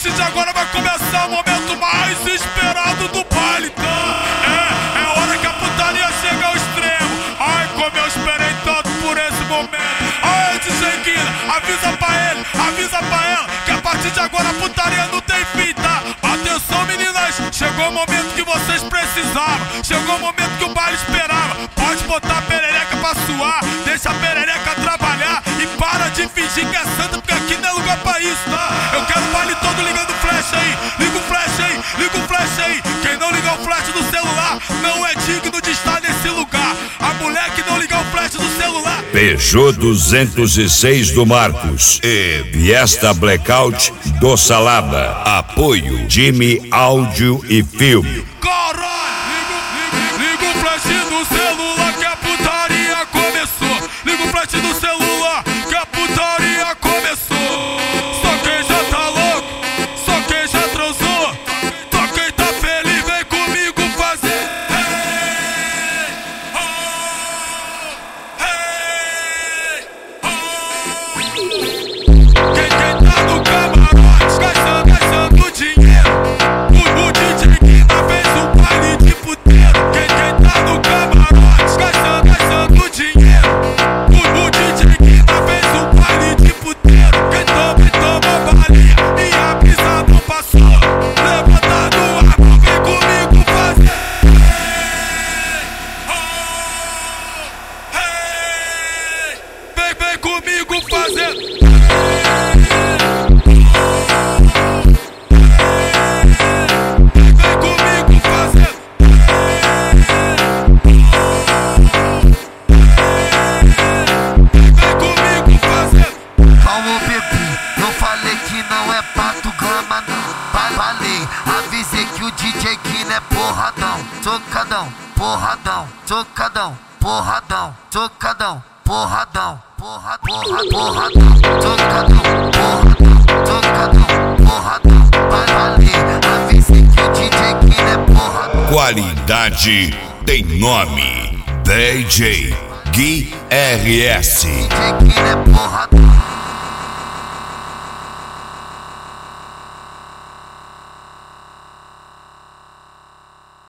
partir de agora vai começar o momento mais esperado do baile. É hora que a putaria chega ao extremo. Ai, como eu esperei tanto por esse momento. Ai, DJ Guina, avisa pra ela que a partir de agora a putaria não tem fim, tá? Atenção, meninas, chegou o momento que vocês precisavam. Chegou o momento que o baile esperava. Pode botar a perereca pra suar, deixa a perereca trabalhar e para de fingir que é santa, porque aqui não é lugar pra isso, tá? Eu quero o baile todo ligando o flash aí. Liga o flash aí, liga o flash aí. Quem não ligar o flash do celular não é digno de estar nesse lugar. A mulher que não ligar o flash do celular. Peugeot 206 do Marcos e Fiesta Blackout do Salada. Apoio Jimmy Áudio e Filme. Liga o flash do celular que a putaria começou. Liga o flash do celular que a putaria começou. Só quem já tá louco, só quem já transou, só quem tá feliz vem comigo fazer. Quem tá no camarote gastando dinheiro. O DJ Guina fez um baile de puteiro. Quem tá no camarote gastando dinheiro. O DJ Guina fez um baile de puteiro. Quem toma balinha e a brisa não passou. Levanta do ar, vem comigo fazer. Vem comigo fazer. Avisei que o DJ Guina é porradão, tocadão, porradão, tocadão, porradão, tocadão, porradão, porradão, tocadão, porradão, vai valer. Avisei que o DJ Guina é porradão. Qualidade tem nome. DJ Gui RS. DJ Guina é porradão.